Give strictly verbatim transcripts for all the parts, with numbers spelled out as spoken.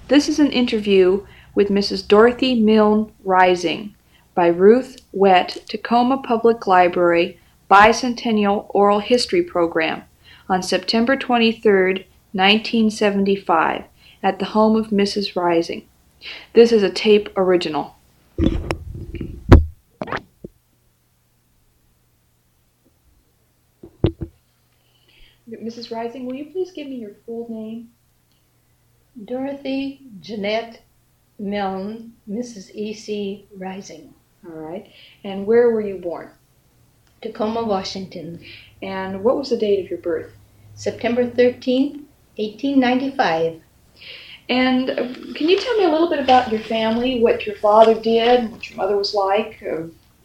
This is an interview with Missus Dorothy Milne Rising by Ruth Wett, Tacoma Public Library Bicentennial Oral History Program on September twenty-third, nineteen seventy-five, at the home of Missus Rising. This is a tape original. Missus Rising, will you please give me your full name? Dorothy Jeanette Milne, Missus E C Rising. All right. And where were you born? Tacoma, Washington. And what was the date of your birth? September thirteenth, eighteen ninety-five. And uh, can you tell me a little bit about your family, what your father did, what your mother was like? Uh,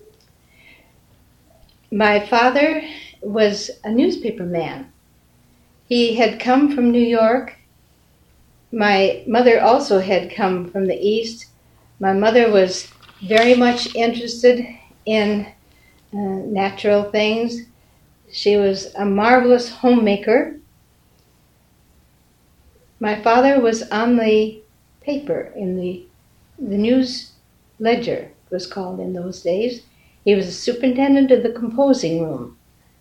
My father was a newspaper man. He had come from New York. My mother also had come from the East. My mother was very much interested in uh, natural things. She was a marvelous homemaker. My father was on the paper, in the, the News Ledger, it was called in those days. He was the superintendent of the composing room.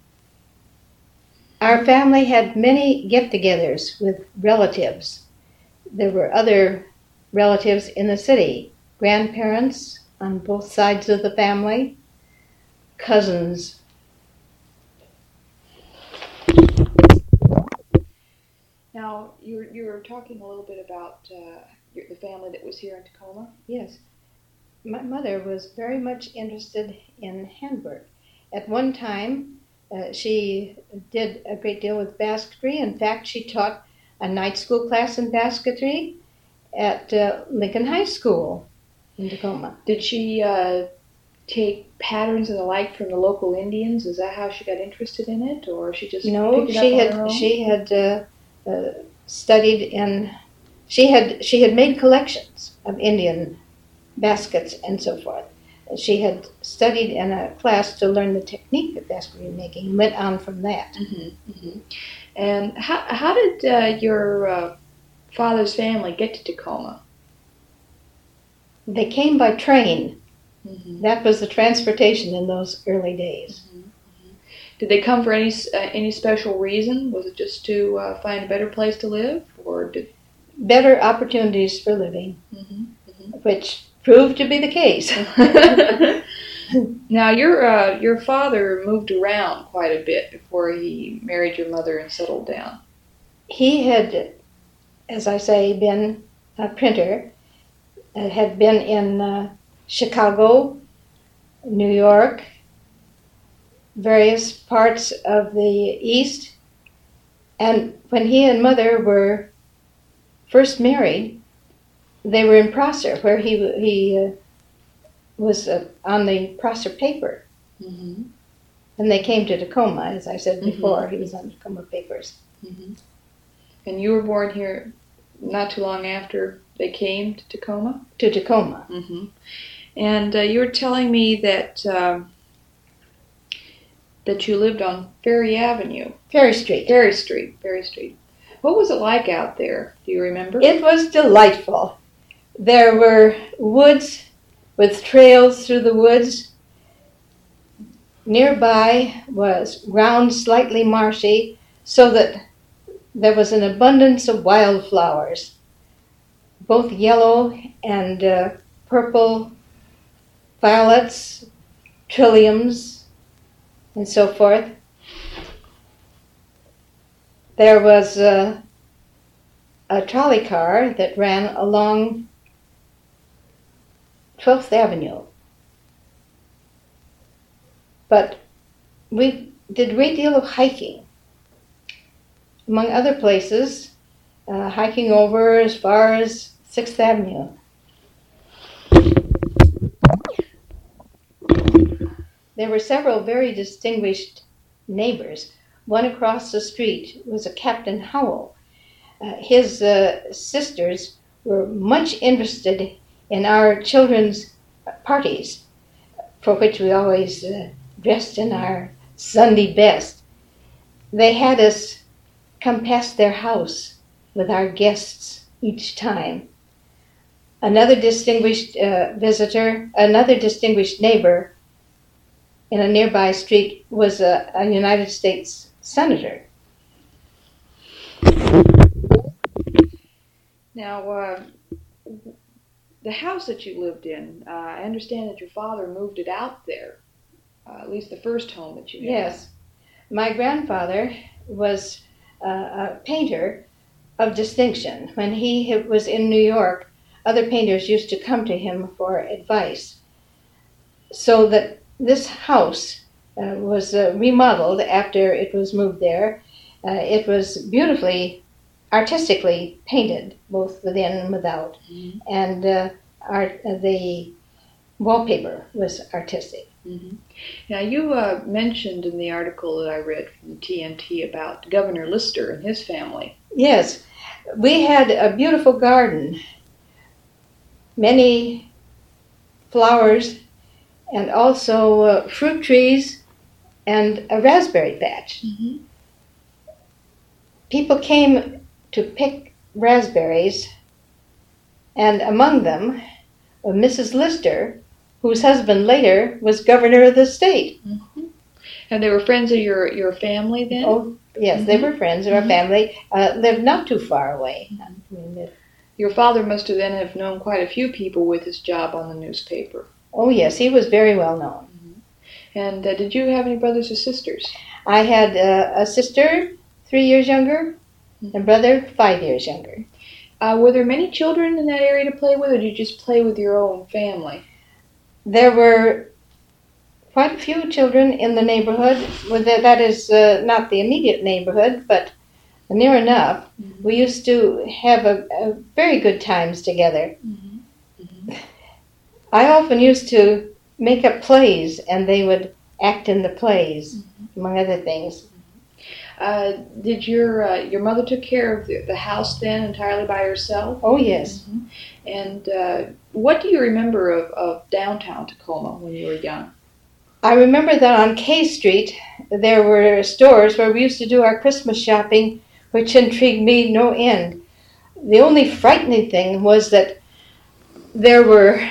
Our family had many get-togethers with relatives. There were other relatives in the city, grandparents on both sides of the family, cousins. Now, you were, you were talking a little bit about uh, your, the family that was here in Tacoma. Yes. My mother was very much interested in handwork. At one time, uh, she did a great deal with basketry. In fact, she taught a night school class in basketry at uh, Lincoln High School in Tacoma. Did she uh, take patterns and the like from the local Indians? Is that how she got interested in it, or she just no? Picked it She up on had her own? she had uh, uh, studied in. She had she had made collections of Indian baskets and so forth. She had studied in a class to learn the technique of basketry making and went on from that. Mm-hmm, mm-hmm. And how how did uh, your uh, father's family get to Tacoma? They came by train. Mm-hmm. That was the transportation in those early days. Mm-hmm. Mm-hmm. Did they come for any uh, any special reason? Was it just to uh, find a better place to live, or did Better opportunities for living, mm-hmm. Mm-hmm. which proved to be the case. Now, your uh, your father moved around quite a bit before he married your mother and settled down. He had, as I say, been a printer, uh, had been in uh, Chicago, New York, various parts of the East. And when he and mother were first married, they were in Prosser, where he he uh, was uh, on the Prosser paper. Mm-hmm. And they came to Tacoma, as I said before. Mm-hmm. He was on Tacoma papers. Mm-hmm. And you were born here not too long after they came to Tacoma? To Tacoma. Mm-hmm. And uh, you were telling me that um, that you lived on Ferry Avenue. Ferry Street. Ferry Street. Ferry Street. What was it like out there? Do you remember? It was delightful. There were woods with trails through the woods. Nearby was ground slightly marshy, so that there was an abundance of wildflowers, both yellow and uh, purple, violets, trilliums, and so forth. There was uh, a trolley car that ran along twelfth Avenue. But we did a great deal of hiking. Among other places, uh, hiking over as far as sixth Avenue. There were several very distinguished neighbors. One across the street was a Captain Howell. Uh, his uh, sisters were much interested in our children's parties, for which we always uh, dressed in our Sunday best. They had us come past their house with our guests each time. Another distinguished uh, visitor, another distinguished neighbor in a nearby street was a, a United States senator. Now, uh, the house that you lived in, uh, I understand that your father moved it out there, uh, at least the first home that you had. Yes. My grandfather was uh, a painter of distinction. When he was in New York, other painters used to come to him for advice. So that this house uh, was uh, remodeled after it was moved there. Uh, it was beautifully, artistically painted, both within and without. Mm-hmm. And uh, art, uh, the wallpaper was artistic. Mm-hmm. Now, you uh, mentioned in the article that I read from the T N T about Governor Lister and his family. Yes, we had a beautiful garden, many flowers, and also uh, fruit trees and a raspberry patch. Mm-hmm. People came to pick raspberries, and among them, uh, Missus Lister, whose husband later was governor of the state. Mm-hmm. And they were friends of your, your family then? Oh, yes, Mm-hmm. they were friends of our Mm-hmm. family, uh, lived not too far away. I mean, it- Your father must have then have known quite a few people with his job on the newspaper. oh, yes, he was very well known. And uh, did you have any brothers or sisters? I had uh, a sister three years younger, a brother five years younger. Uh, were there many children in that area to play with, or did you just play with your own family? There were quite a few children in the neighborhood. Well, that that is uh, not the immediate neighborhood, but near enough. Mm-hmm. We used to have a, a very good times together. Mm-hmm. Mm-hmm. I often used to make up plays, and they would act in the plays, Mm-hmm. among other things. Uh, did your uh, your mother took care of the, the house then entirely by herself? Oh, yes. Mm-hmm. And uh, what do you remember of, of downtown Tacoma when you were young? I remember that on K Street there were stores where we used to do our Christmas shopping, which intrigued me no end. The only frightening thing was that there were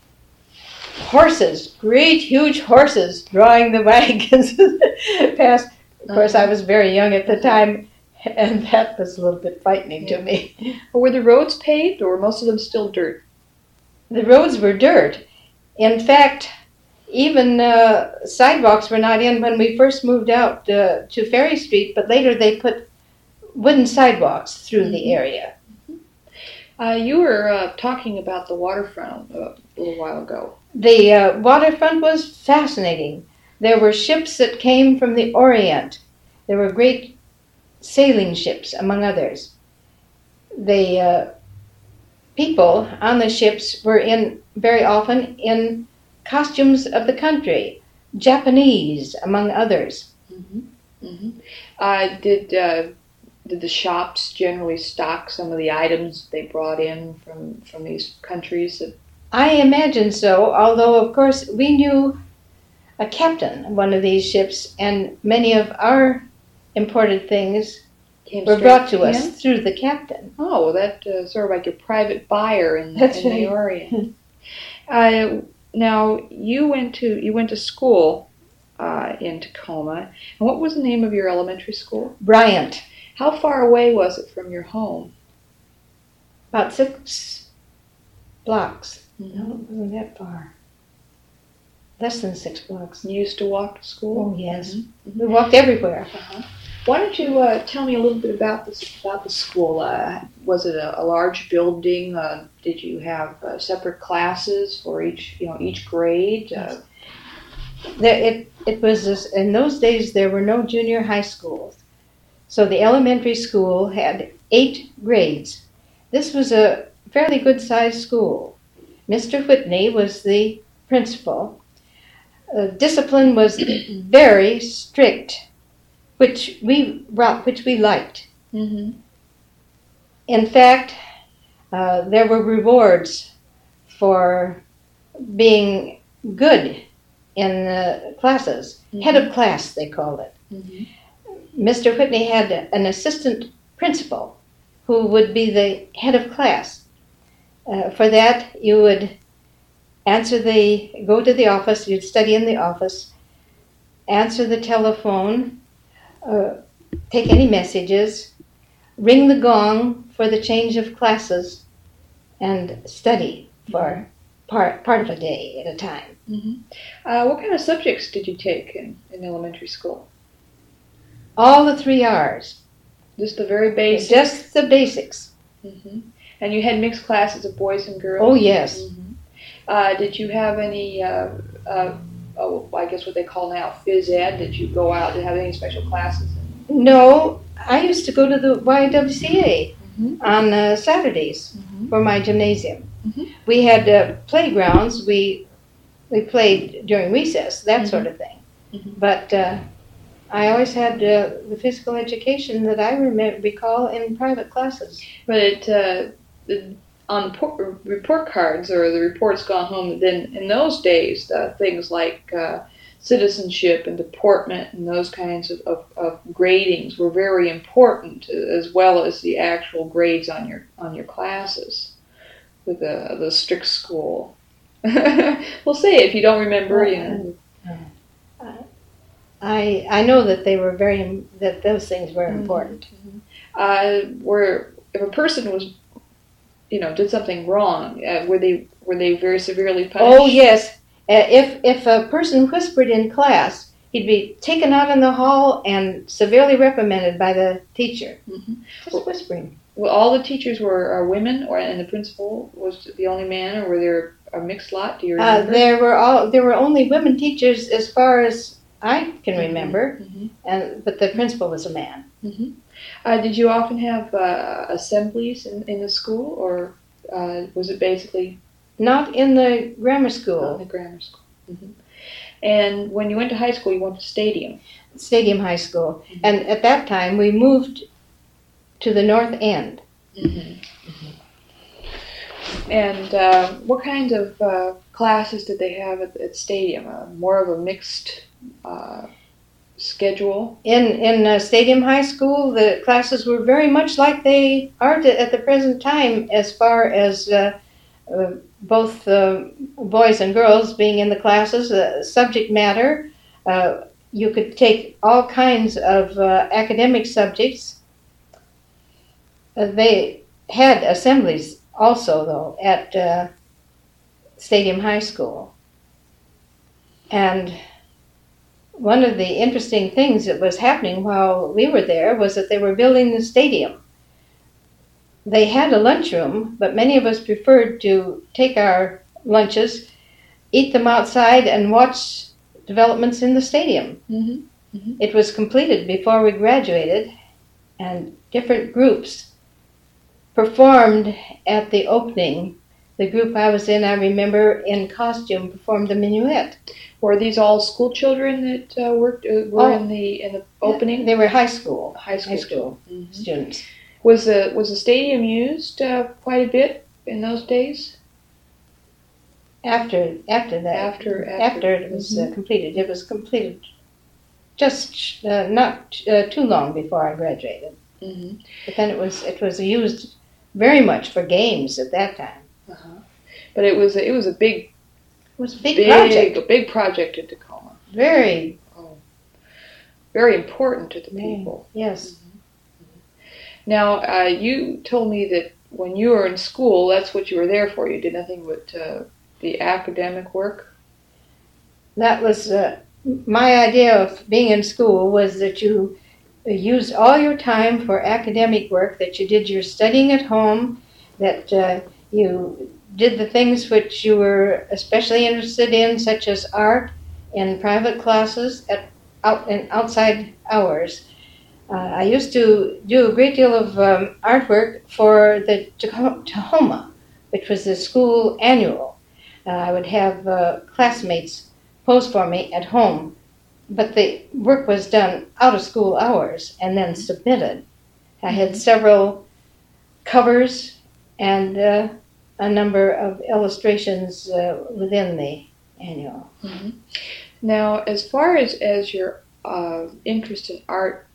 horses, great huge horses, drawing the wagons past. Of course, I was very young at the time, and that was a little bit frightening to me. Were the roads paved, or were most of them still dirt? The roads were dirt. In fact, even uh, sidewalks were not in when we first moved out uh, to Ferry Street, but later they put wooden sidewalks through the area. Uh, you were uh, talking about the waterfront a little while ago. The uh, waterfront was fascinating. There were ships that came from the Orient. There were great sailing ships, among others. The uh, people on the ships were in very often in costumes of the country, Japanese, among others. Mm-hmm. Mm-hmm. Uh, did uh, did the shops generally stock some of the items they brought in from, from these countries? That... I imagine so, although, of course, we knew a captain of one of these ships, and many of our imported things Came were straight brought to him? us through the captain. Oh, well, that uh, sort of like your private buyer in, That's in the right. Orient. uh, now, you went to you went to school uh, in Tacoma, and what was the name of your elementary school? Bryant, How far away was it from your home? about six blocks. Mm-hmm. No, it wasn't that far. Less than six blocks. You used to walk to school? Oh, yes. Mhm. We walked everywhere. Uh-huh. Why don't you uh, tell me a little bit about this about the school? Uh, was it a, a large building? Uh, did you have uh, separate classes for each you know each grade? Uh, There, it, it was this, in those days there were no junior high schools. So the elementary school had eight grades. This was a fairly good sized school. Mister Whitney was the principal. Uh, discipline was very strict, which we which we liked. mm-hmm. In fact, uh, there were rewards for being good in uh, classes. Mhm. Head of class, they called it. Mm-hmm. Mister Whitney had an assistant principal who would be the head of class. Uh, for that, you would answer the, go to the office, you'd study in the office, answer the telephone, uh, take any messages, ring the gong for the change of classes, and study for part, part of a day at a time. Mm-hmm. Uh, what kind of subjects did you take in, in elementary school? All the three R's. Just the very basics? Just the basics. Mm-hmm. And you had mixed classes of boys and girls? Oh, yes. Mm-hmm. Uh, did you have any, uh, uh, oh, I guess what they call now phys ed? Did you go out and have any special classes? No, I used to go to the Y W C A mm-hmm. on uh, Saturdays mm-hmm. for my gymnasium. Mm-hmm. We had uh, playgrounds. We we played during recess, that mm-hmm. sort of thing. Mm-hmm. But uh, I always had uh, the physical education that I rem- recall in private classes. But it, uh, the, on the por- report cards or the reports gone home, then in those days, uh, things like uh, citizenship and deportment and those kinds of, of, of gradings were very important, as well as the actual grades on your on your classes with the the strict school. We'll say it if you don't remember. Well, you know. uh, I I know that they were very that those things were important. Mm-hmm. Uh, where if a person was, you know, did something wrong, uh, were they were they very severely punished? Oh yes. Uh, if if a person whispered in class, he'd be taken out in the hall and severely reprimanded by the teacher. Mm-hmm. Just well, whispering. Well, all the teachers were are women, or and the principal was the only man, or were there a mixed lot? Do you remember? Uh, there were all there were only women teachers as far as I can remember, mm-hmm. and but the principal was a man. Mm-hmm. Uh, did you often have uh, assemblies in, in the school, or uh, was it basically? Not in the grammar school. Not in the grammar school. Mm-hmm. And when you went to high school, you went to Stadium. Stadium High School. Mm-hmm. And at that time, we moved to the north end. Mm-hmm. Mm-hmm. And uh, what kinds of uh, classes did they have at, at Stadium? Uh, more of a mixed uh, schedule? In in uh, Stadium High School, the classes were very much like they are to, at the present time, as far as uh, uh, both uh, boys and girls being in the classes, uh, subject matter. Uh, you could take all kinds of uh, academic subjects. Uh, they had assemblies also, though, at uh, Stadium High School. And one of the interesting things that was happening while we were there was that they were building the stadium. They had a lunchroom, but many of us preferred to take our lunches, eat them outside, and watch developments in the stadium. Mm-hmm. Mm-hmm. It was completed before we graduated, and different groups performed at the opening. The group I was in, I remember, in costume, performed the minuet. Were these all school children that uh, worked uh, were oh, in the in the opening? They were high school, high school, high school mm-hmm. students. Was the was the stadium used uh, quite a bit in those days? After after that, after after, after it was mm-hmm. uh, completed, it was completed just uh, not uh, too long before I graduated. Mm-hmm. But then it was it was used very much for games at that time. Uh-huh. But it was it was a big it was a big, big project, a big project in Tacoma. Very, oh, very important to the very, people. Yes. Mm-hmm. Now, uh, you told me that when you were in school, that's what you were there for. You did nothing but uh, the academic work? That was uh, my idea of being in school, was that you used all your time for academic work, that you did your studying at home, that uh, you did the things which you were especially interested in, such as art, in private classes at out in outside hours. Uh, I used to do a great deal of um, artwork for the Tahoma, which was the school annual. Uh, I would have uh, classmates pose for me at home, but the work was done out of school hours and then submitted. I had several covers and uh, a number of illustrations uh, within the annual. Mm-hmm. Now, as far as, as your uh, interest in art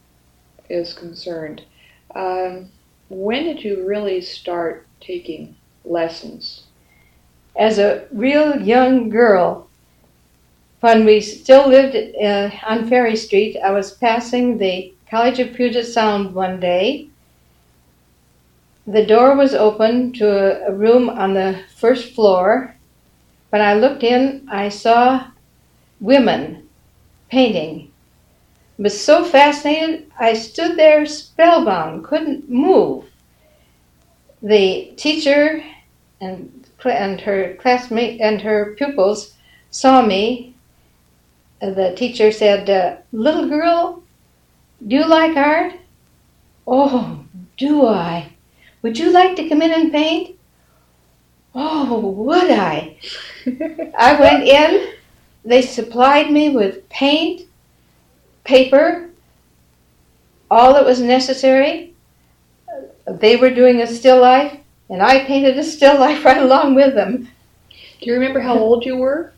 is concerned, um, when did you really start taking lessons? As a real young girl, when we still lived uh, on Ferry Street, I was passing the College of Puget Sound one day. The door was open to a, a room on the first floor. When I looked in, I saw women painting. I was so fascinated, I stood there spellbound, couldn't move. The teacher and and her classmate and her pupils saw me. The teacher said, uh, "Little girl, do you like art?" "Oh, do I? Would you like to come in and paint?" "Oh, would I?" I went in. They supplied me with paint, paper, all that was necessary. They were doing a still life, and I painted a still life right along with them. Do you remember how old you were?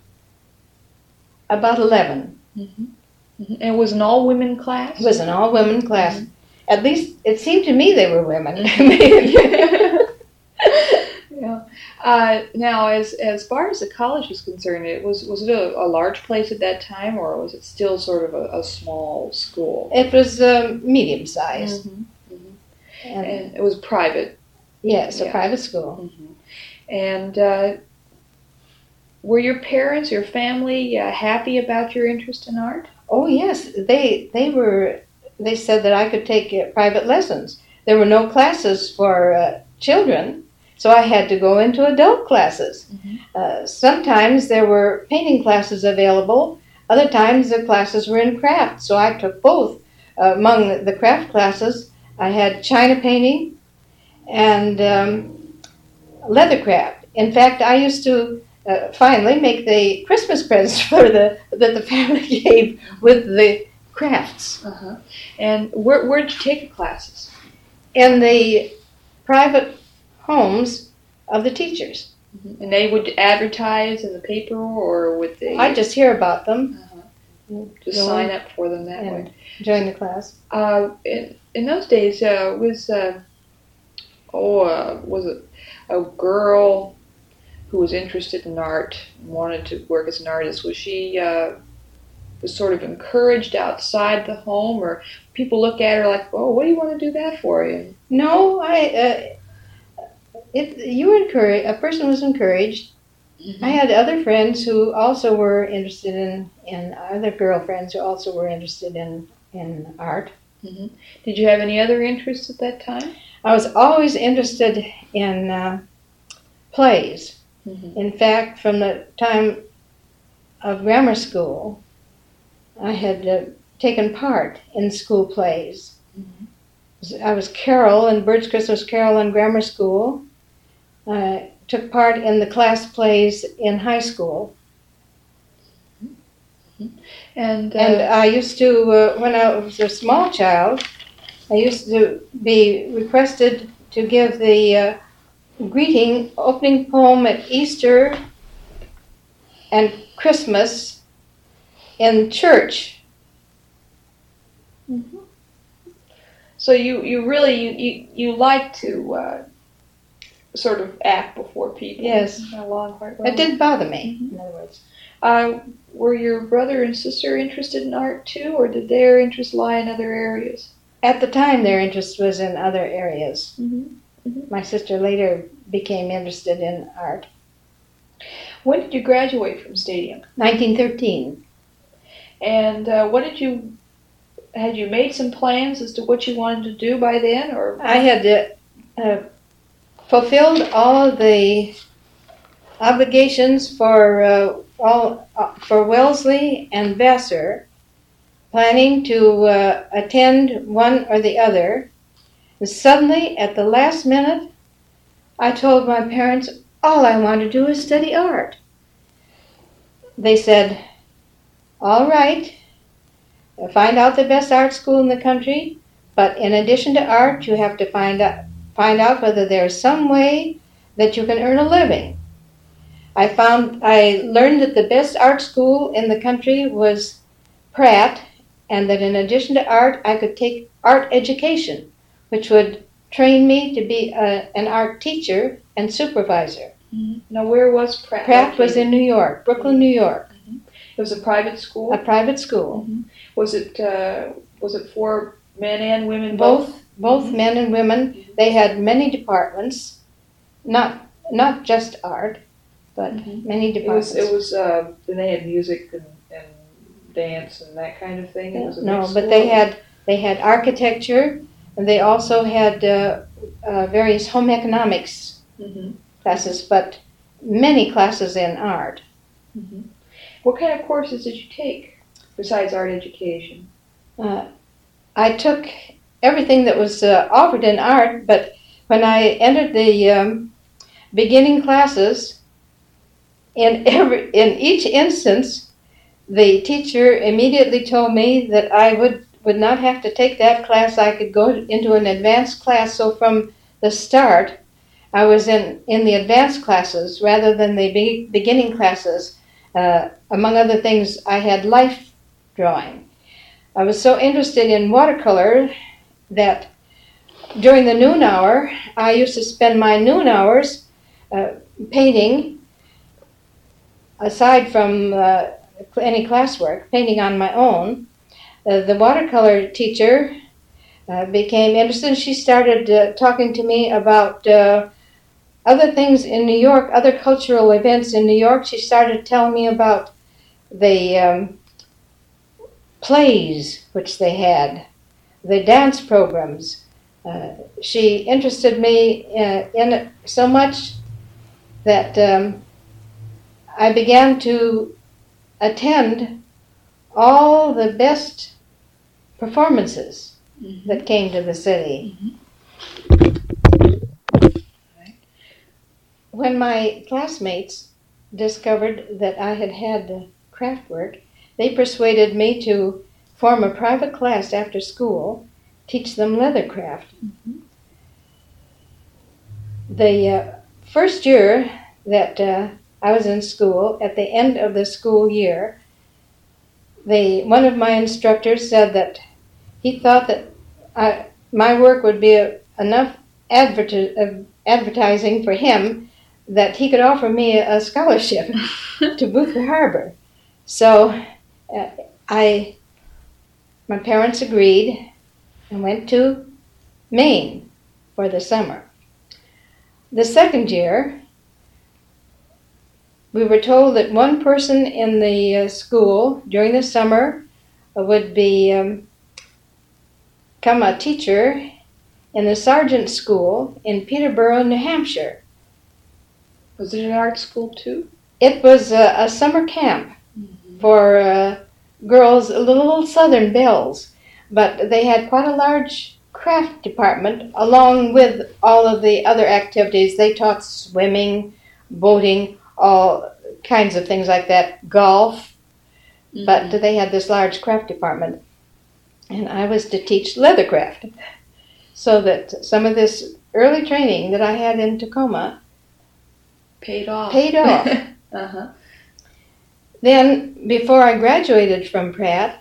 About eleven. Mm-hmm. Mm-hmm. And it was an all-women class? It was an all-women class. Mm-hmm. At least it seemed to me they were women. Yeah. Uh, now, as as far as the college is concerned, it was was it a, a large place at that time, or was it still sort of a, a small school? It was um, medium-sized. Mm-hmm. Mm-hmm. And, and it was private. Yes, a yeah. private school. Mm-hmm. And uh, were your parents, your family, uh, happy about your interest in art? Oh yes, they they were. They said that I could take uh, private lessons. There were no classes for uh, children, so I had to go into adult classes. Mm-hmm. Uh, sometimes there were painting classes available. Other times the classes were in craft, so I took both. Uh, among the craft classes, I had china painting and um, leather craft. In fact, I used to uh, finally make the Christmas presents for the that the family gave with the crafts. Uh-huh. And where where did you take the classes? In the private homes of the teachers. Mm-hmm. And they would advertise in the paper, or would they? I just hear about them. Uh-huh. Just Join, sign up for them that way. Join the class. Uh, in, in those days, uh, was uh, oh, uh, was it a girl who was interested in art and wanted to work as an artist? Was she uh, was sort of encouraged outside the home, or people look at her like, "Oh, what do you want to do that for?" You? No, I. Uh, it you were encouraged. A person was encouraged. Mm-hmm. I had other friends who also were interested in, in other girlfriends who also were interested in, in art. Mm-hmm. Did you have any other interests at that time? I was always interested in uh, plays. Mm-hmm. In fact, from the time of grammar school, I had uh, taken part in school plays. Mm-hmm. I was Carol in Bird's Christmas Carol in grammar school. I took part in the class plays in high school. Mm-hmm. And, uh, and I used to, uh, when I was a small child, I used to be requested to give the uh, greeting opening poem at Easter and Christmas in church. Mm-hmm. So you, you really, you, you, you like to uh, sort of act before people. Yes. Along quite well. It didn't bother me, mm-hmm. in other words. Uh, were your brother and sister interested in art too, or did their interest lie in other areas? At the time, their interest was in other areas. Mm-hmm. Mm-hmm. My sister later became interested in art. When did you graduate from Stadium? nineteen thirteen. And uh, what did you, had you made some plans as to what you wanted to do by then? Or I had uh, uh, fulfilled all of the obligations for uh, all uh, for Wellesley and Vassar, planning to uh, attend one or the other. And suddenly, at the last minute, I told my parents all I want to do is study art. They said, all right, find out the best art school in the country, but in addition to art, you have to find out, find out whether there's some way that you can earn a living. I found, I learned that the best art school in the country was Pratt, and that in addition to art, I could take art education, which would trained me to be a, an art teacher and supervisor. Mm-hmm. Now, where was Pratt? Pratt was in New York, Brooklyn, New York. Mm-hmm. It was a private school. A private school. Mm-hmm. Was it uh, was it for men and women both? Both, both mm-hmm. men and women. Mm-hmm. They had many departments, not not just art, but mm-hmm. many departments. It was. It was. Uh, then they had music and, and dance and that kind of thing. It was a no, mixed but school. they had they had architecture, and they also had uh, uh, various home economics mm-hmm. classes, but many classes in art. Mm-hmm. What kind of courses did you take besides art education? Uh, I took everything that was uh, offered in art, but when I entered the um, beginning classes, in every in each instance, the teacher immediately told me that I would, would not have to take that class. I could go into an advanced class. So from the start, I was in, in the advanced classes rather than the be- beginning classes. Uh, among other things, I had life drawing. I was so interested in watercolor that during the noon hour, I used to spend my noon hours uh, painting, aside from uh, any classwork, painting on my own. Uh, the watercolor teacher uh, became interested. She started uh, talking to me about uh, other things in New York, other cultural events in New York. She started telling me about the um, plays which they had, the dance programs. Uh, she interested me uh, in it so much that um, I began to attend all the best performances mm-hmm. that came to the city. Mm-hmm. Right. When my classmates discovered that I had had craft work, they persuaded me to form a private class after school, teach them leathercraft. Mm-hmm. The uh, first year that uh, I was in school, at the end of the school year, the one of my instructors said that he thought that I, my work would be a, enough adverti- uh, advertising for him that he could offer me a, a scholarship to Boothby Harbor. So uh, I, my parents agreed and went to Maine for the summer. The second year, we were told that one person in the uh, school during the summer would be um, become a teacher in the sergeant school in Peterborough, New Hampshire. Was it an art school too? It was a, a summer camp mm-hmm. for uh, girls, little southern belles, but they had quite a large craft department along with all of the other activities. They taught swimming, boating, all kinds of things like that, golf, mm-hmm. but they had this large craft department. And I was to teach leathercraft, so that some of this early training that I had in Tacoma paid off. Paid off. uh-huh. Then, before I graduated from Pratt,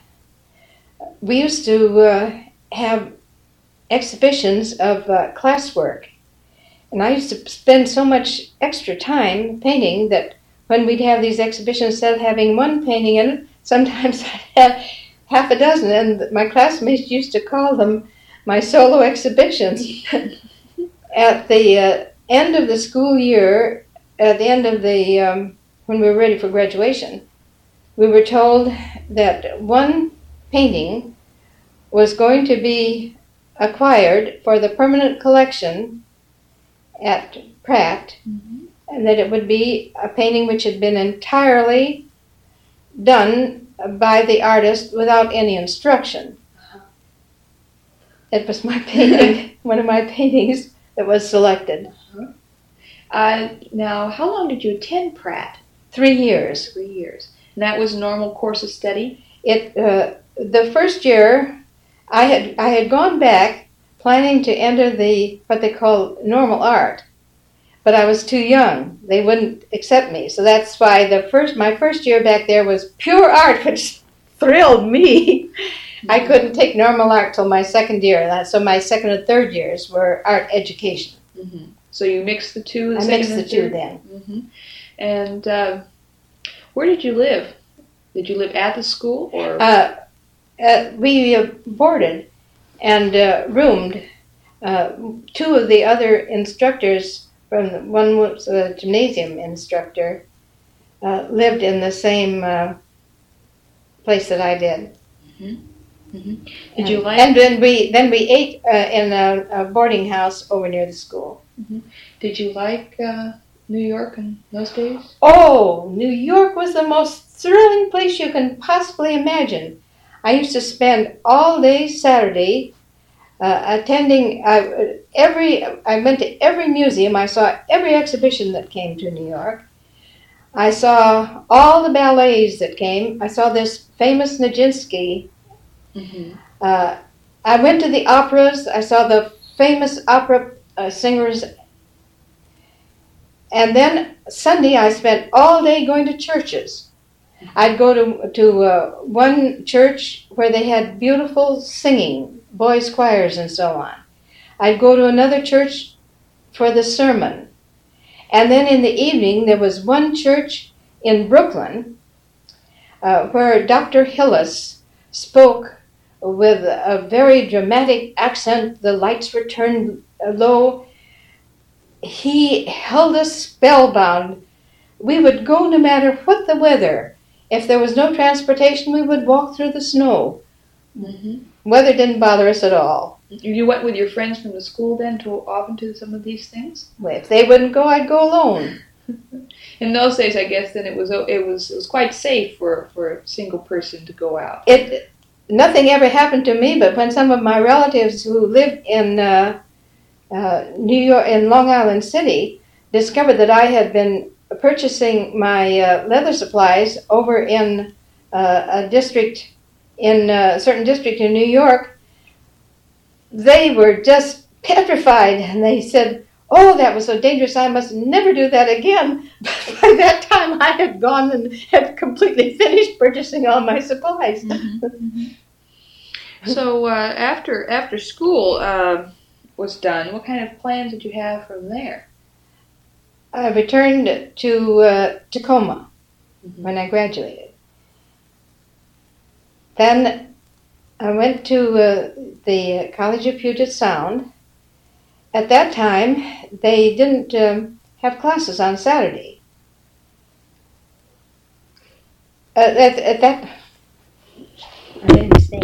we used to uh, have exhibitions of uh, classwork. And I used to spend so much extra time painting that when we'd have these exhibitions, instead of having one painting in it, sometimes I'd have half a dozen, and my classmates used to call them my solo exhibitions. At the uh, end of the school year, at the end of the, um, when we were ready for graduation, we were told that one painting was going to be acquired for the permanent collection at Pratt, mm-hmm. and that it would be a painting which had been entirely done by the artist without any instruction. Uh-huh. It was my painting, one of my paintings that was selected. Uh-huh. Uh, now, how long did you attend Pratt? Three years. Three years. And that was a normal course of study? It uh, the first year, I had I had gone back planning to enter the what they call normal art, but I was too young. They wouldn't accept me, so that's why the first my first year back there was pure art, which thrilled me. I couldn't take normal art till my second year. That so my second and third years were art education. Mm-hmm. So you mixed the two. The I second mixed and the two third? then. Mm-hmm. And uh, where did you live? Did you live at the school or? Uh, uh, we uh, boarded and uh, roomed. Uh, two of the other instructors, from the, one was a gymnasium instructor, uh, lived in the same uh, place that I did. Mm-hmm. Mm-hmm. Did and, you like? And then we then we ate uh, in a, a boarding house over near the school. Mm-hmm. Did you like uh, New York in those days? Oh, New York was the most thrilling place you can possibly imagine. I used to spend all day Saturday uh, attending uh, every. I went to every museum. I saw every exhibition that came to New York. I saw all the ballets that came. I saw this famous Nijinsky. Mm-hmm. Uh, I went to the operas. I saw the famous opera uh, singers. And then Sunday I spent all day going to churches. I'd go to to uh, one church where they had beautiful singing, boys' choirs and so on. I'd go to another church for the sermon. And then in the evening there was one church in Brooklyn uh, where Doctor Hillis spoke with a very dramatic accent. The lights were turned low. He held us spellbound. We would go no matter what the weather. If there was no transportation, we would walk through the snow. Mm-hmm. Weather didn't bother us at all. You went with your friends from the school then to often to some of these things? If they wouldn't go, I'd go alone. In those days, I guess then it was it was it was quite safe for, for a single person to go out. It nothing ever happened to me, but when some of my relatives who lived in uh, uh, New York, in Long Island City, discovered that I had been purchasing my uh, leather supplies over in uh, a district, in a certain district in New York, they were just petrified, and they said, "Oh, that was so dangerous, I must never do that again." But by that time, I had gone and had completely finished purchasing all my supplies. Mm-hmm. Mm-hmm. So uh, after after school uh, was done, what kind of plans did you have from there? I returned to uh, Tacoma Mm-hmm. when I graduated. Then I went to uh, the College of Puget Sound. At that time, they didn't um, have classes on Saturday. Uh, at, at that, I made a mistake.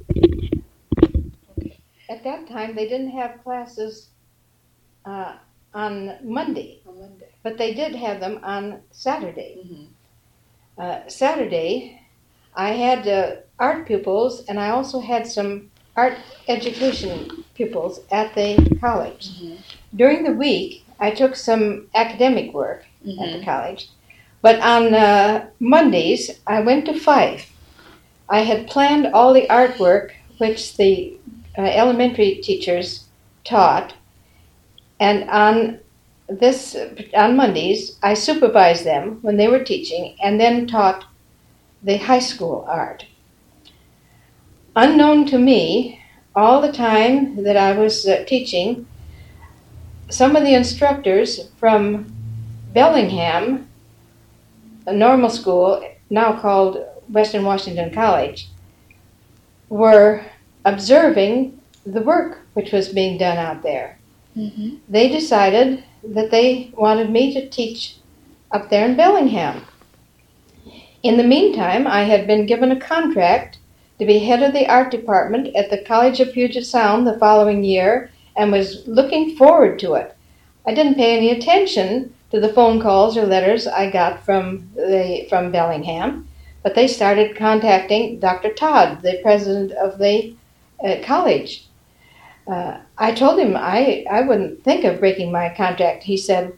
At that time, they didn't have classes uh, on Monday, On Monday. but they did have them on Saturday. Mm-hmm. Uh, Saturday, I had uh, art pupils, and I also had some art education pupils at the college. Mm-hmm. During the week, I took some academic work Mm-hmm. at the college, but on uh, Mondays, I went to Fife. I had planned all the artwork which the uh, elementary teachers taught, and on this on Mondays, I supervised them when they were teaching, and then taught the high school art. Unknown to me, all the time that I was uh, teaching, some of the instructors from Bellingham, a normal school, now called Western Washington College, were observing the work which was being done out there. Mm-hmm. They decided that they wanted me to teach up there in Bellingham. In the meantime, I had been given a contract to be head of the art department at the College of Puget Sound the following year, and was looking forward to it. I didn't pay any attention to the phone calls or letters I got from the from Bellingham, but they started contacting Doctor Todd, the president of the uh, college. Uh, I told him I, I wouldn't think of breaking my contract. He said,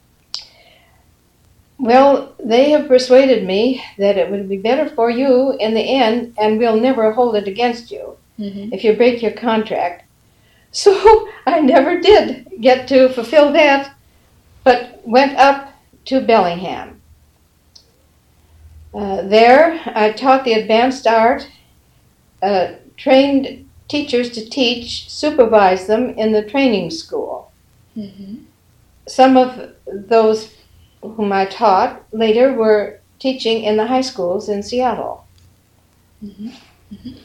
"Well, they have persuaded me that it would be better for you in the end, and we'll never hold it against you Mm-hmm. if you break your contract." So I never did get to fulfill that, but went up to Bellingham. Uh, there, I taught the advanced art uh, trained teachers to teach, supervised them in the training school. Mm-hmm. Some of those whom I taught later were teaching in the high schools in Seattle. Mm-hmm. Mm-hmm.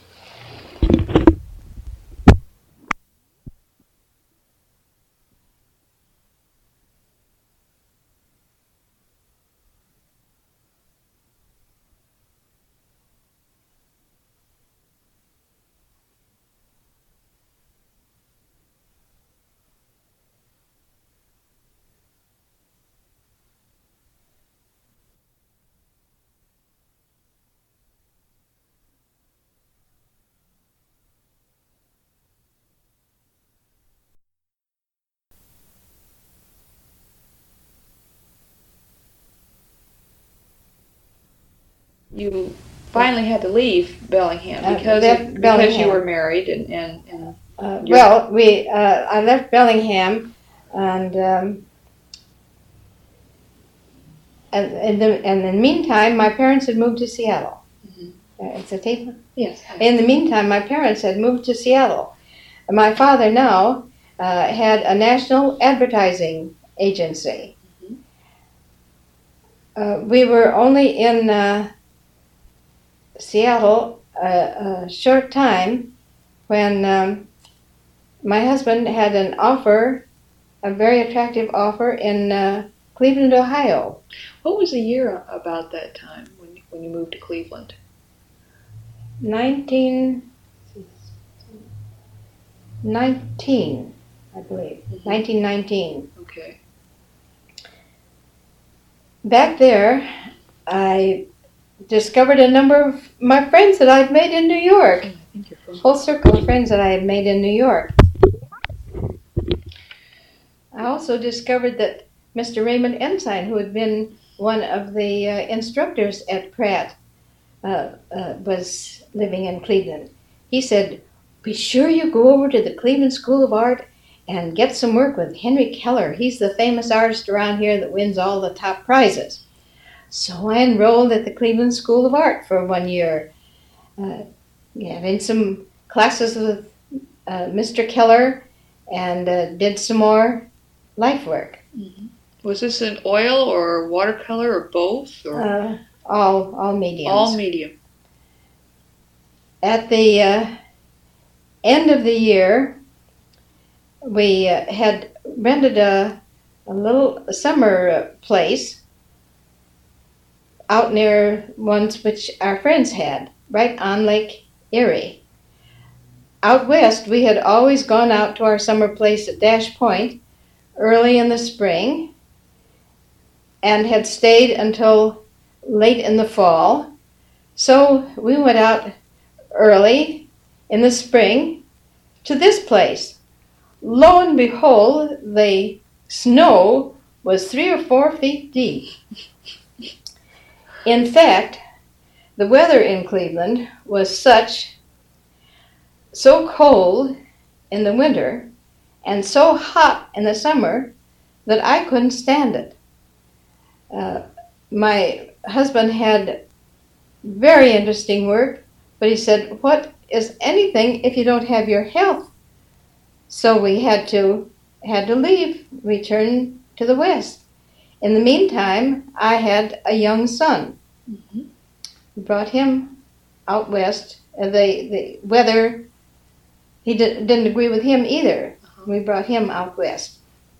You finally had to leave Bellingham Uh, because left of, because Bellingham. you were married and and, and Uh, Your- well, we uh, I left Bellingham, and um, and in the and in the meantime, my parents had moved to Seattle. Mhm. Uh, it's a tape. yes. In the meantime, my parents had moved to Seattle. My father now uh, had a national advertising agency. Mhm. Uh, we were only in uh, Seattle a, a short time when um, my husband had an offer, a very attractive offer in uh, Cleveland, Ohio. What was the year about that time when when you moved to Cleveland? nineteen nineteen, I believe. Mhm. nineteen nineteen. Okay. Back there, I discovered a number of my friends that I'd made in New York. I think you're from. Whole circle of friends that I had made in New York. I also discovered that Mister Raymond Ensign, who had been one of the uh, instructors at Pratt, uh, uh, was living in Cleveland. He said, "Be sure you go over to the Cleveland School of Art and get some work with Henry Keller. He's the famous artist around here that wins all the top prizes." So I enrolled at the Cleveland School of Art for one year, uh, having some classes with uh, Mister Keller, and uh, did some more life work. Mm-hmm. Was this an oil or watercolor or both or Uh, all all mediums. all medium? At the uh, end of the year, we uh, had rented a, a little summer place out near ones which our friends had, right on Lake Erie. Out west, we had always gone out to our summer place at Dash Point early in the spring and had stayed until late in the fall. So we went out early in the spring to this place. Lo and behold, the snow was three or four feet deep. In fact, the weather in Cleveland was such, so cold in the winter and so hot in the summer that I couldn't stand it. Uh, my husband had very interesting work, but he said, "What is anything if you don't have your health?" So we had to had to leave, return to the West. In the meantime, I had a young son. Mm-hmm. We brought him out west. Uh, the the weather, he did, didn't agree with him either. Uh-huh. We brought him out west.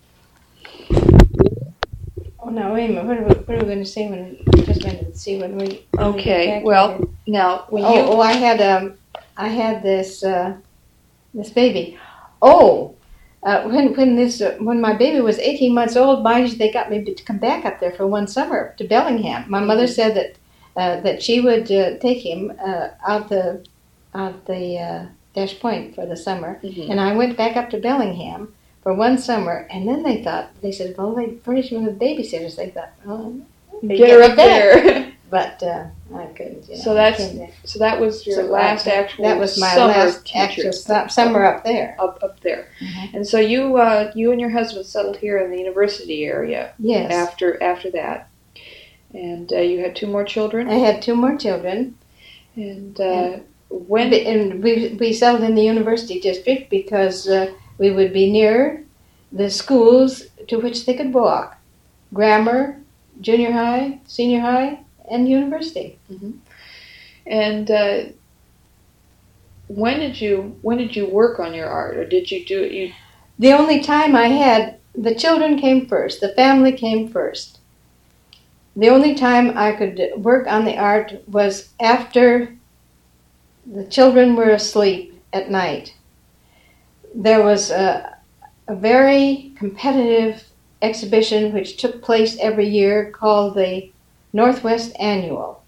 Oh, now wait a minute. What are we, what are we going to say when we just wanted to see when we? when we get Okay. back Well, here? now when oh, you oh, I had um, I had this uh, this baby. Oh, uh, when when this uh, when my baby was eighteen months old, mind you, they got me to come back up there for one summer to Bellingham. My mother Mhm. said that uh, that she would uh, take him uh, out the out the uh, Dash Point for the summer, Mhm. and I went back up to Bellingham for one summer. And then they thought they said, well, they furnished me with babysitters. They thought, oh, they get her up that. there. But uh, I couldn't. You know, So that's- I couldn't. So that was your So last that- actual That was my summer last teacher actual su- summer up there. up up there. Mhm. And so you uh, you and your husband settled here in the university area Yes. after after that, and uh, you had two more children. I had two more children. And uh, when and we we settled in the University District because uh, we would be near the schools to which they could walk: grammar, junior high, senior high, and university. Mm-hmm. And uh, when did you when did you work on your art, or did you do it? You The only time I had, the children came first, the family came first. The only time I could work on the art was after the children were asleep at night. There was a, a very competitive exhibition which took place every year called the Northwest Annual,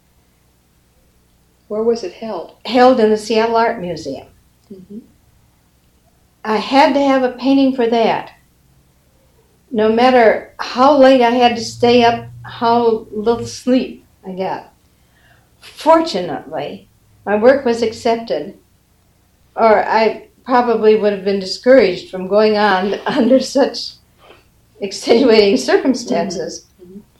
where was it held? held in the Seattle Art Museum. Mm-hmm. I had to have a painting for that. No matter how late I had to stay up, how little sleep I got. Fortunately, my work was accepted, or I probably would have been discouraged from going on under such extenuating circumstances. Mm-hmm. Mm-hmm.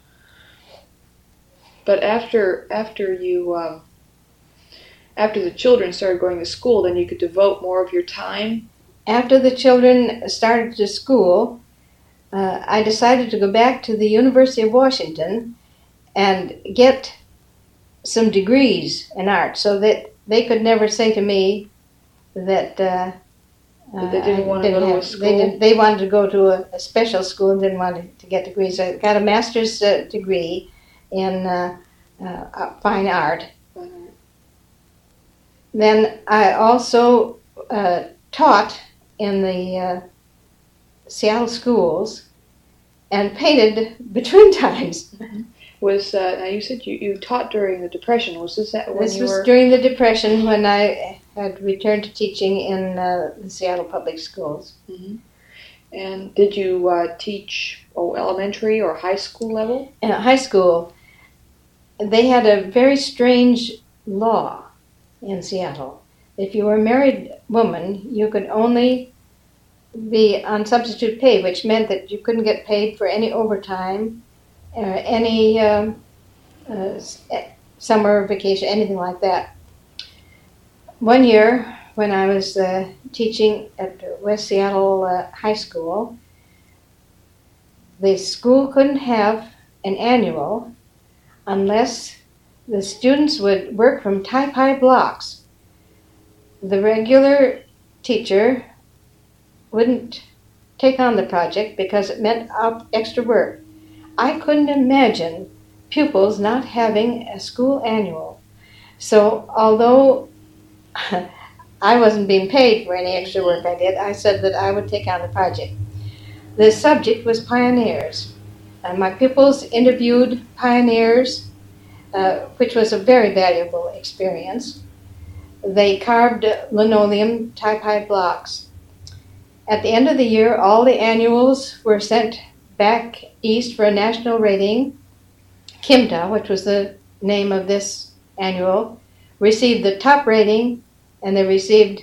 But after after you um, after the children started going to school, then you could devote more of your time. After the children started to school, uh, I decided to go back to the University of Washington and get some degrees in art, so that they could never say to me that uh, But they didn't I want to go to a have- school? They, didn't, they wanted to go to a, a special school and didn't want to, to get degrees. I got a master's uh, degree in uh, uh, fine art. Then I also uh, taught in the uh, Seattle schools and painted between times. Was uh, now you said you, you taught during the Depression? Was this that when This you was were? during the Depression when I had returned to teaching in uh, the Seattle Public Schools. Mm-hmm. And did you uh, teach oh elementary or high school level? In high school, they had a very strange law in Seattle. If you were a married woman, you could only be on substitute pay, which meant that you couldn't get paid for any overtime, or any um, uh, summer vacation, anything like that. One year, when I was uh, teaching at West Seattle uh, High School, the school couldn't have an annual unless the students would work from tie-pie blocks. The regular teacher wouldn't take on the project because it meant extra work. I couldn't imagine pupils not having a school annual. So although I wasn't being paid for any extra work I did, I said that I would take on the project. The subject was pioneers. Uh, my pupils interviewed pioneers, uh, which was a very valuable experience. They carved linoleum tie-pie blocks. At the end of the year, all the annuals were sent back east for a national rating. Kimta, which was the name of this annual, received the top rating, and they received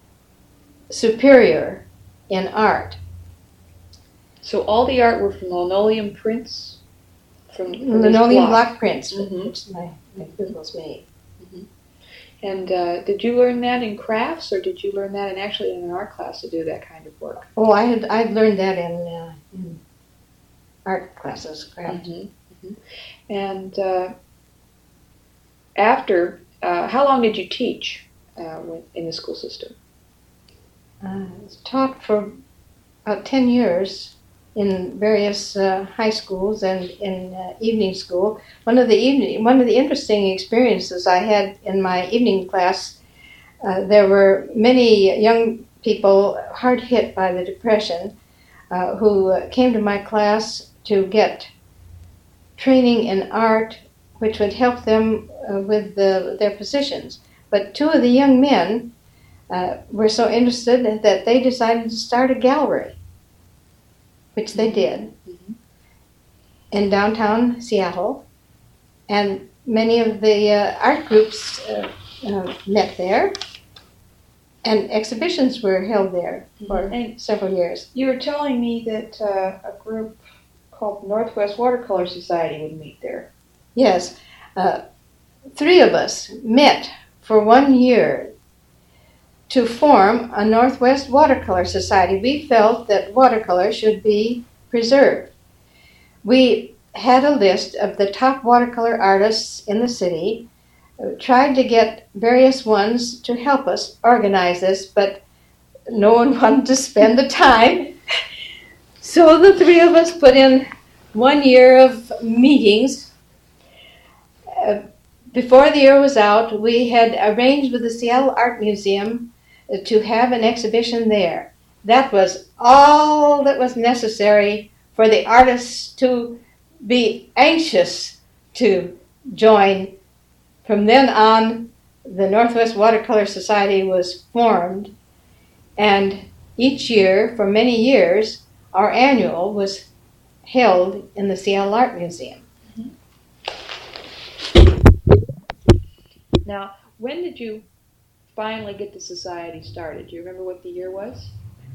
superior in art. So all the art were from linoleum prints? From, from Linoleum block. block prints, Mhm. which my, my pupils made. And uh, did you learn that in crafts, or did you learn that in actually in an art class to do that kind of work? Oh, I had I'd learned that in, uh, in art classes, craft. Mm-hmm. Mm-hmm. And uh, after, uh, how long did you teach uh, when, in the school system? Uh, I was taught for about ten years in various uh, high schools and in uh, evening school. One of the evening, one of the interesting experiences I had in my evening class, uh, there were many young people hard hit by the Depression uh, who uh, came to my class to get training in art, which would help them uh, with the, their positions. But two of the young men uh, were so interested that they decided to start a gallery, which they did, mm-hmm. in downtown Seattle. And many of the uh, art groups uh, uh, met there, and exhibitions were held there for And several years. you were telling me that uh, a group called Northwest Watercolor Society would meet there. Yes, uh, three of us met for one year to form a Northwest Watercolor Society. We felt that watercolor should be preserved. We had a list of the top watercolor artists in the city, tried to get various ones to help us organize this, but no one wanted to spend the time. So the three of us put in one year of meetings. Uh, before the year was out, we had arranged with the Seattle Art Museum to have an exhibition there. That was all that was necessary for the artists to be anxious to join. From then on, the Northwest Watercolor Society was formed, and each year, for many years, our annual was held in the Seattle Art Museum. Now, when did you finally get the society started? Do you remember what the year was?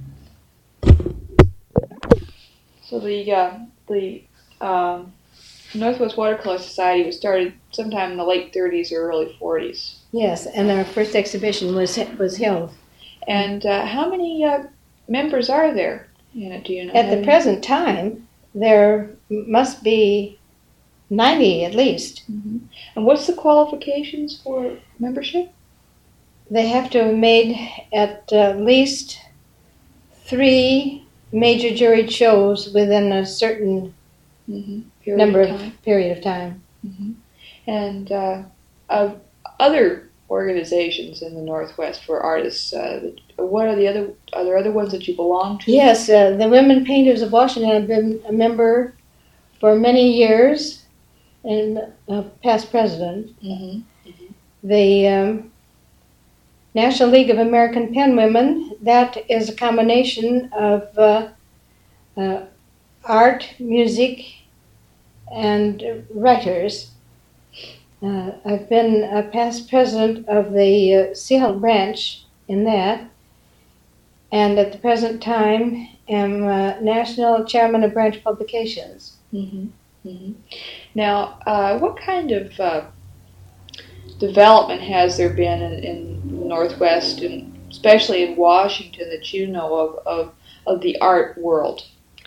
So the uh, the um, Northwest Watercolor Society was started sometime in the late thirties or early forties. Yes, and our first exhibition was was held. And uh, how many uh, members are there in it, do you know? At the present time, there must be ninety at least. Mm-hmm. And what's the qualifications for membership? They have to have made at uh, least three major juried shows within a certain mm-hmm. number of, of period of time. Mm-hmm. And uh, of other organizations in the Northwest for artists, uh, what are the other? Are there other ones that you belong to? Yes, uh, the Women Painters of Washington have been a member for many years, and a past president. Mm-hmm. Mm-hmm. The um, National League of American Penwomen, that is a combination of uh, uh, art, music, and writers. Uh, I've been a past president of the uh, Seattle branch in that, and at the present time am uh, national chairman of branch publications. Mm-hmm. Mm-hmm. Now, uh, what kind of uh, development has there been in, in the Northwest, and especially in Washington, that you know of, of, of the art world?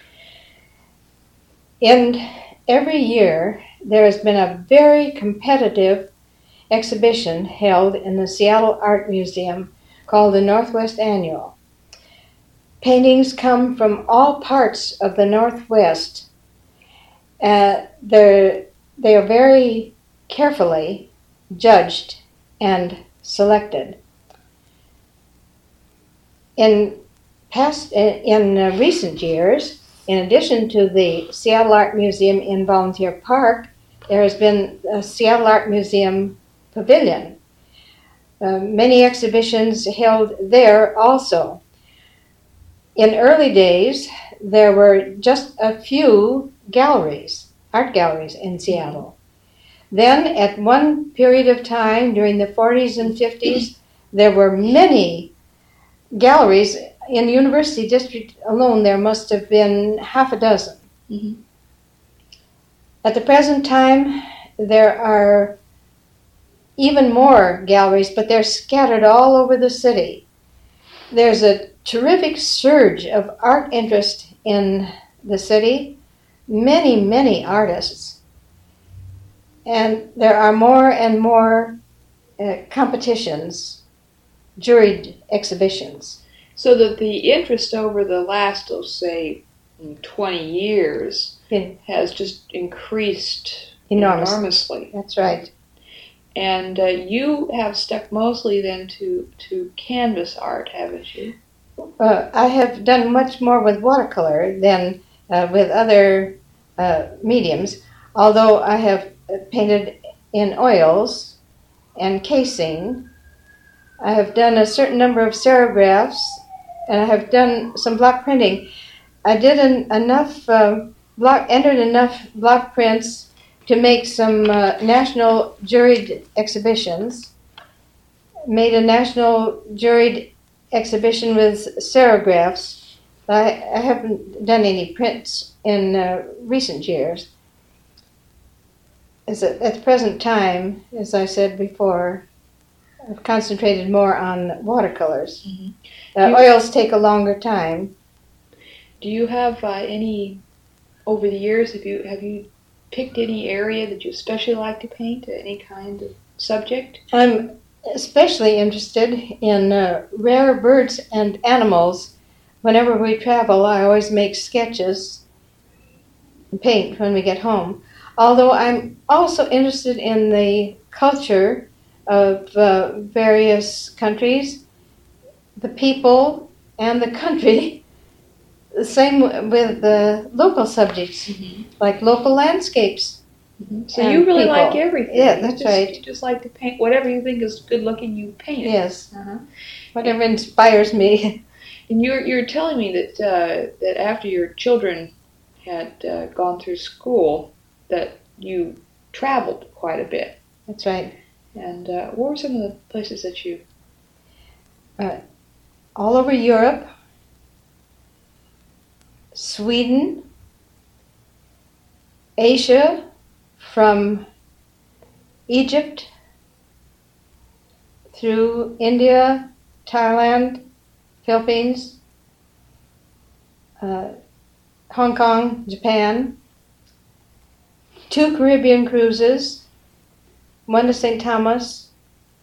And every year, there has been a very competitive exhibition held in the Seattle Art Museum called the Northwest Annual. Paintings come from all parts of the Northwest. Uh, they're, they are very carefully judged and selected. In past, in uh, recent years, in addition to the Seattle Art Museum in Volunteer Park, there has been a Seattle Art Museum Pavilion. Uh, many exhibitions held there also. In early days, there were just a few galleries, art galleries in Seattle. Then, at one period of time during the forties and fifties, there were many galleries. In the University District alone, there must have been half a dozen. Mm-hmm. At the present time, there are even more galleries, but they're scattered all over the city. There's a terrific surge of art interest in the city, many, many artists. And there are more and more uh, competitions, juried exhibitions. So that the interest over the last, let's say, twenty years In, has just increased enormous. enormously. That's right. And uh, you have stuck mostly then to, to canvas art, haven't you? Uh, I have done much more with watercolor than uh, with other uh, mediums, although I have painted in oils and casing. I have done a certain number of serigraphs, and I have done some block printing. I did an, enough um, block, entered enough block prints to make some uh, national juried exhibitions. Made a national juried exhibition with serigraphs. I, I haven't done any prints in uh, recent years. As a, at the present time, as I said before, I've concentrated more on watercolors. Mhm. Uh, You- oils take a longer time. Do you have uh, any, over the years, have you have you picked any area that you especially like to paint, any kind of subject? I'm especially interested in uh, rare birds and animals. Whenever we travel, I always make sketches and paint when we get home. Although I'm also interested in the culture of uh, various countries, the people, and the country. The same with the local subjects, Mm-hmm. like local landscapes. So And you really people. like everything. Yeah, You that's just, right. You just like to paint whatever you think is good looking. You paint it. Yes, Uh-huh. whatever inspires me. And you're you're telling me that uh, that after your children had uh, gone through school, that you traveled quite a bit. That's right. And uh, what were some of the places that you? All over Europe, Sweden, Asia, from Egypt through India, Thailand, Philippines, uh, Hong Kong, Japan, two Caribbean cruises, one to Saint Thomas,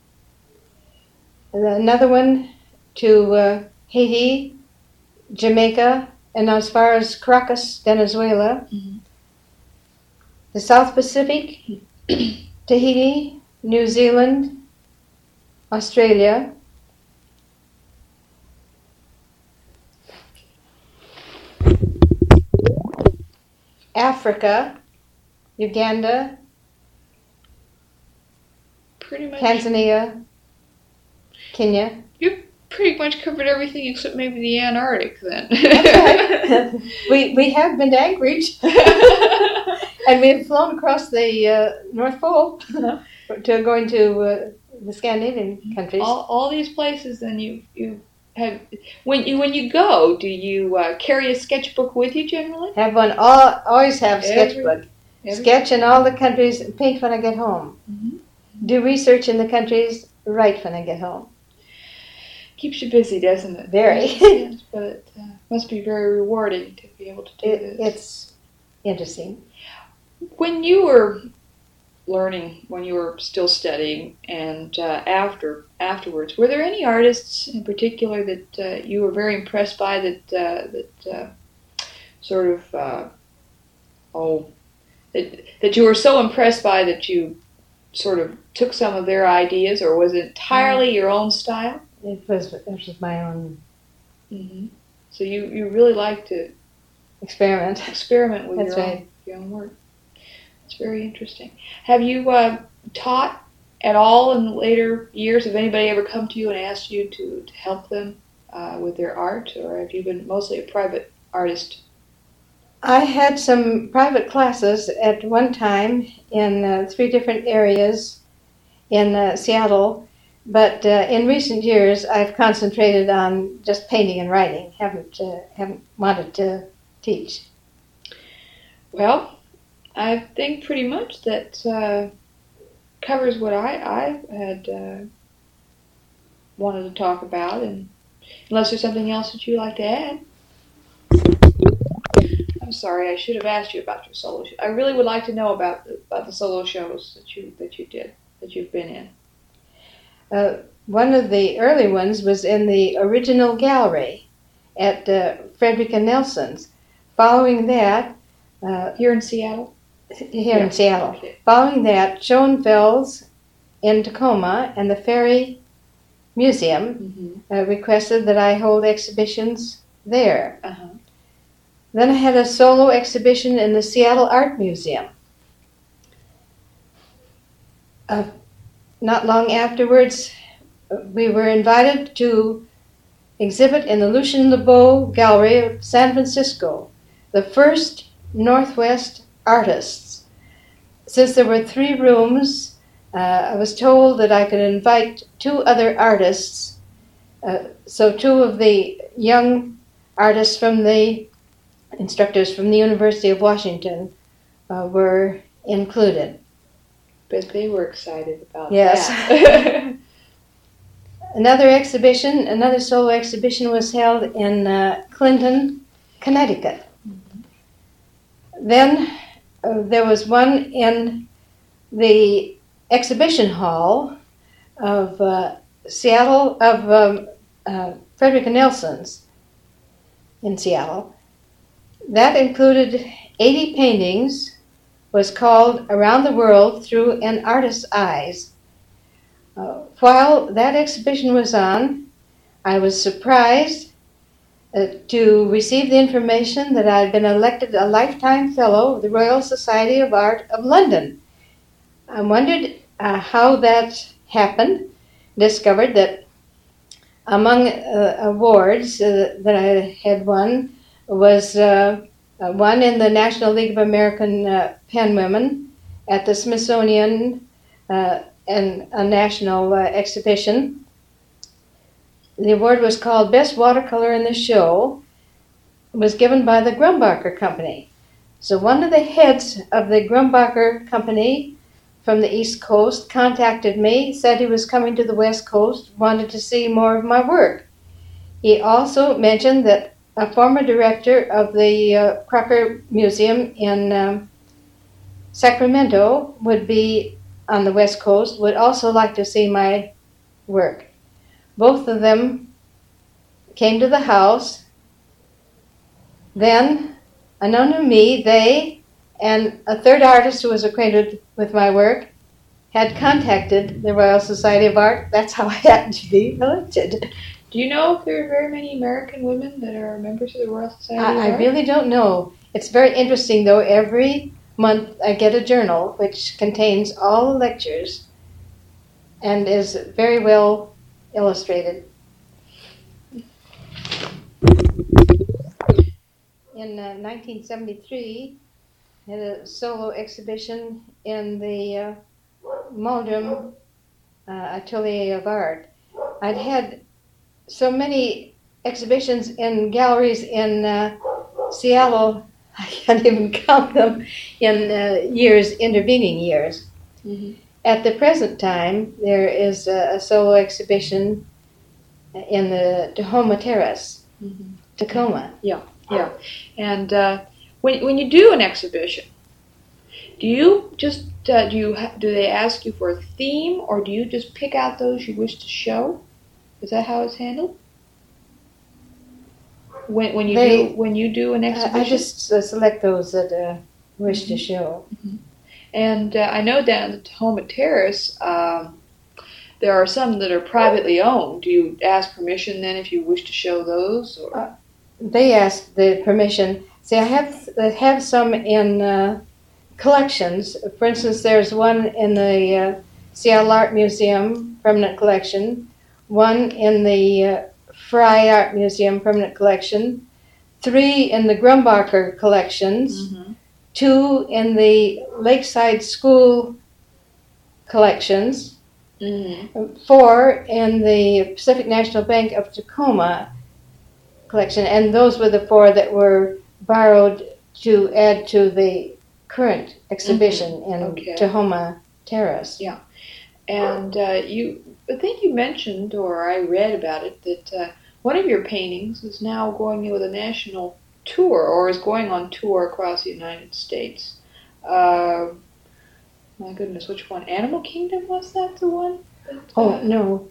and another one to uh, Haiti, Jamaica, and as far as Caracas, Venezuela, Mhm. the South Pacific, Tahiti, New Zealand, Australia, Africa, Uganda, Pretty much. Tanzania, Kenya. Pretty much covered everything except maybe the Antarctic then. That's right. we we have been to Anchorage, and we have flown across the uh, North Pole to going to uh, the Scandinavian countries. all, all these places, then you you have when you when you go, do you uh, carry a sketchbook with you generally? Have one. All, always have Every- sketchbook. Every- Sketch in all the countries. Paint when I get home. Mhm. Do research in the countries. Write when I get home. Keeps you busy, doesn't it? Very. Yes, but it uh, must be very rewarding to be able to do It, this. it's interesting. When you were learning, when you were still studying, and uh, after afterwards, were there any artists in particular that uh, you were very impressed by? That uh, that uh, sort of uh, oh that that you were so impressed by that you sort of took some of their ideas, or was it entirely your own style? It was it was my own Mm-hmm. So you, you really like to experiment. experiment with That's your own, right. your own work. It's very interesting. Have you uh, taught at all in later years? Have anybody ever come to you and asked you to, to help them uh, with their art, or have you been mostly a private artist? I had some private classes at one time in uh, three different areas in uh, Seattle, but uh, in recent years I've concentrated on just painting and writing. Haven't uh, haven't wanted to teach. Well, I think pretty much that uh, covers what I, I had uh, wanted to talk about, and unless there's something else that you'd like to add. I'm sorry, I should have asked you about your solo show. I really would like to know about the, about the solo shows that you that you did, that you've been in. Uh, one of the early ones was in the original gallery at uh, Frederick and Nelson's. Following that, uh, Here in Seattle? here Yeah, in Seattle. okay. Following that, Schoenfels in Tacoma and the Ferry Museum Mm-hmm. uh, requested that I hold exhibitions there. Uh-huh. Then I had a solo exhibition in the Seattle Art Museum. Uh, not long afterwards, we were invited to exhibit in the Lucien Lebeau Gallery of San Francisco, the first Northwest artists. Since there were three rooms, uh, I was told that I could invite two other artists. Uh, so two of the young artists from the instructors from the University of Washington uh, were included. But they were excited about Yes. that. Another exhibition, another solo exhibition was held in uh, Clinton, Connecticut. Mm-hmm. Then uh, there was one in the exhibition hall of uh, Seattle, of um, uh, Frederick Nelson's in Seattle. That included eighty paintings, was called Around the World Through an Artist's Eyes. Uh, while that exhibition was on, I was surprised uh, to receive the information that I had been elected a lifetime fellow of the Royal Society of Art of London. I wondered uh, how that happened. Discovered that among uh, awards uh, that I had won was uh, uh, one in the National League of American uh, Penwomen at the Smithsonian uh, and a national uh, exhibition. The award was called Best Watercolor in the Show. It was given by the Grumbacher Company. So one of the heads of the Grumbacher Company from the East Coast contacted me, said he was coming to the West Coast, wanted to see more of my work. He also mentioned that a former director of the uh, Crocker Museum in um, Sacramento would be on the West Coast, would also like to see my work. Both of them came to the house. Then, unknown to me, they and a third artist who was acquainted with my work had contacted the Royal Society of Art. That's how I happened to be elected. Do you know if there are very many American women that are members of the Royal Society I, of Art? I really don't know. It's very interesting, though. Every month I get a journal which contains all the lectures and is very well illustrated. In uh, nineteen seventy-three, I had a solo exhibition in the uh, Meldrum uh, Atelier of Art. I'd had so many exhibitions in galleries in uh, Seattle, I can't even count them in uh, years, intervening years. Mm-hmm. At the present time, there is a, a solo exhibition in the Tahoma Terrace, mm-hmm. Tacoma. Yeah, yeah. And uh, when when you do an exhibition, do you just uh, do you ha- do they ask you for a theme, or do you just pick out those you wish to show? Is that how it's handled? When when you they, do when you do an exhibition, I just uh, select those that uh, wish mm-hmm. to show. Mm-hmm. And uh, I know down at the Tahoma Terrace, um, there are some that are privately owned. Do you ask permission then if you wish to show those? Or? Uh, they ask the permission. See, I have I have some in uh, collections. For instance, there's one in the uh, Seattle Art Museum permanent collection, one in the uh, Frye Art Museum permanent collection, three in the Grumbacher collections, mm-hmm. two in the Lakeside School collections, mm-hmm. four in the Pacific National Bank of Tacoma collection, and those were the four that were borrowed to add to the current exhibition mm-hmm. in okay. Tahoma Terrace. Yeah, and uh, you, I think you mentioned, or I read about it, that uh, one of your paintings is now going with a national tour, or is going on tour across the United States. Uh, my goodness, which one? Animal Kingdom, was that the one? That, uh, oh, no.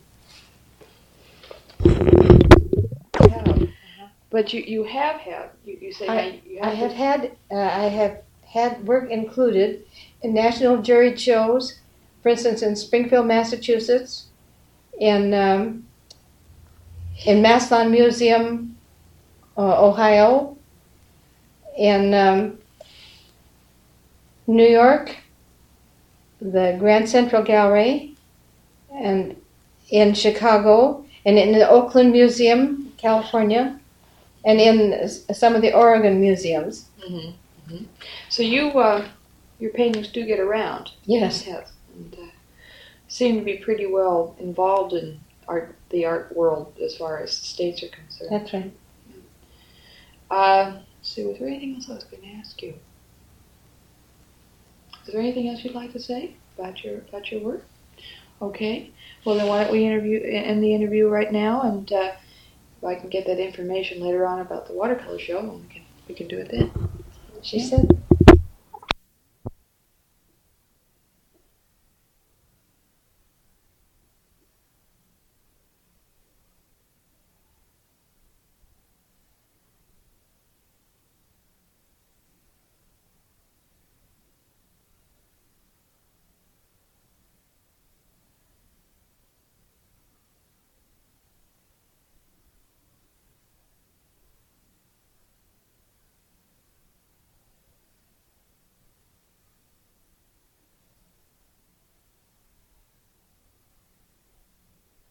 Yeah. Uh-huh. But you, you have had, you, you say I, you have I have to... had, uh, I have had work included in national juried shows, for instance, in Springfield, Massachusetts, in um, in Massillon Museum, uh, Ohio, in um, New York, the Grand Central Gallery, and in Chicago, and in the Oakland Museum, California, and in some of the Oregon museums. Mm-hmm. Mm-hmm. So you, uh, your paintings do get around. Yes. Yes. And uh, seem to be pretty well involved in art, the art world as far as the states are concerned. That's right. Uh, so was there anything else I was going to ask you? Is there anything else you'd like to say about your about your work? Okay. Well, then why don't we interview end the interview right now, and uh, if I can get that information later on about the watercolor show, and we can we can do it then. She said